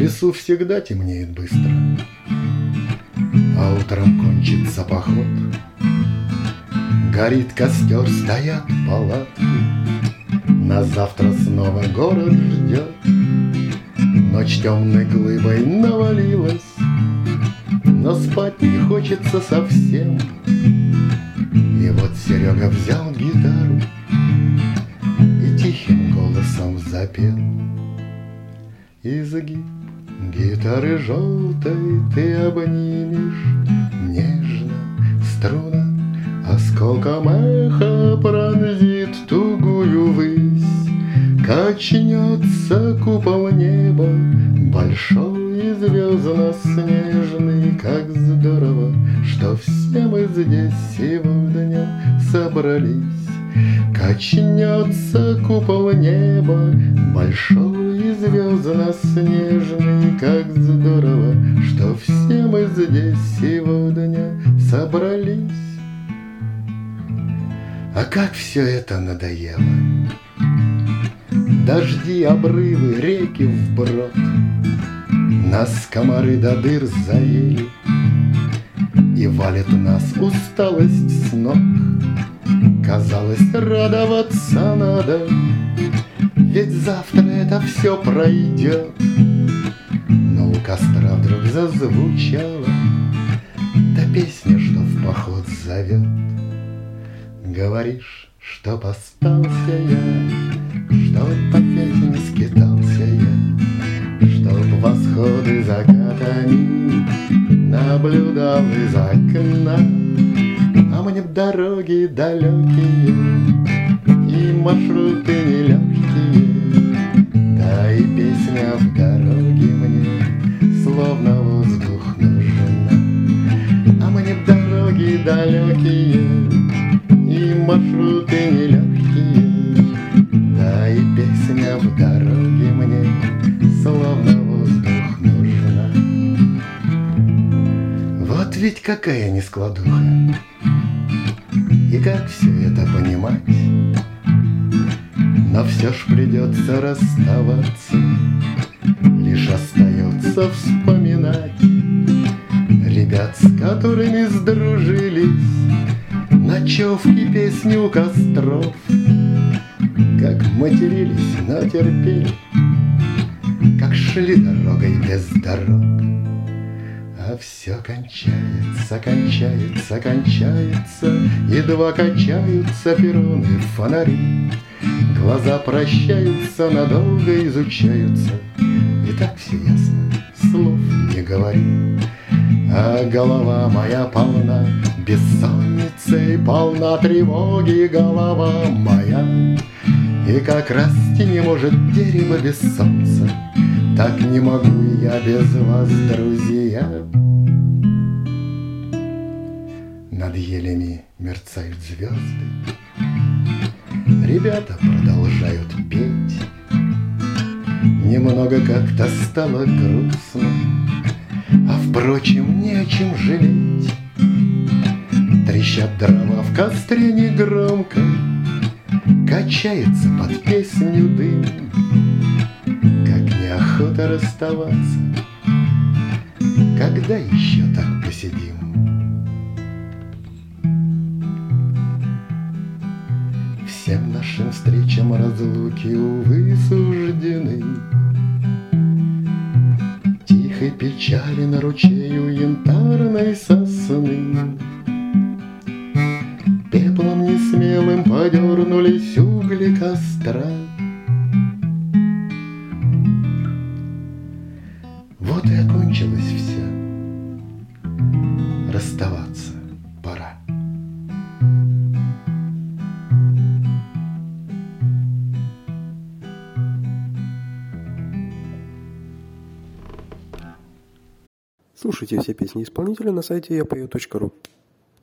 лесу всегда темнеет быстро, а утром кончится поход. Горит костер, стоят палатки, на завтра снова город ждет. Ночь темной глыбой навалилась, но спать не хочется совсем. И вот Серега взял гитару и тихим голосом запел. Изгиб гитары желтой ты обнимешь нежно, струна осколком эха пронзит тугую высь. Качнется купол неба, большой и звездно-снежный. Как здорово, что все мы здесь сегодня собрались. Качнется купол неба, большой и звездно-снежный. Как здорово, что все мы здесь сегодня собрались. А как все это надоело! Дожди, обрывы, реки вброд, нас комары до дыр заели, и валит нас усталость с ног. Казалось, радоваться надо, ведь завтра это все пройдет. Но у костра вдруг зазвучала та песня, что в поход зовет. Говоришь, чтоб остался я, чтоб опять не скитался я, чтоб восходы закатами наблюдал из окна. А мне б дороги далекие и маршруты нелегкие, да и песня в дороге мне словно воздух нужна. А мне б дороги далекие и маршруты нелегкие, да и песня в дороге мне словно воздух нужна. Вот ведь какая нескладуха, и как все это понимать? Но все ж придется расставаться, лишь остается вспоминать ребят, с которыми сдружились, ночевки, песни у костров. Как матерились, но терпели, как шли дорогой без дорог. А все кончается, кончается, кончается, едва качаются перроны, фонари. Глаза прощаются, надолго изучаются, и так все ясно, слов не говори. А голова моя полна бессонницей, полна тревоги голова моя. И как расти не может дерево без солнца, так не могу и я без вас, друзья. Над елями мерцают звезды, ребята продолжают петь. Немного как-то стало грустно, а впрочем, не о чем жалеть. Трещат дрова в костре негромко, качается под песню дым. Как неохота расставаться, когда еще так посидим. Всем нашим встречам разлуки, увы, суждены. Тихой печали на ручею янтарной сосны. Пеплом несмелым подернулись угли костра. Вот и окончилось все. Расставаться пора. Слушайте все песни исполнителя на сайте yapeo.ru.